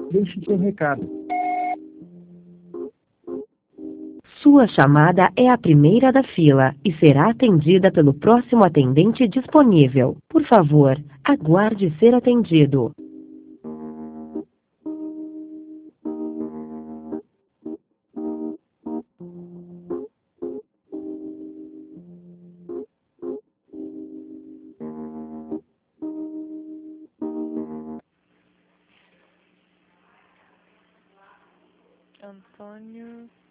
Deixe seu recado. Sua chamada é a primeira da fila e será atendida pelo próximo atendente disponível. Por favor, aguarde ser atendido. Antônio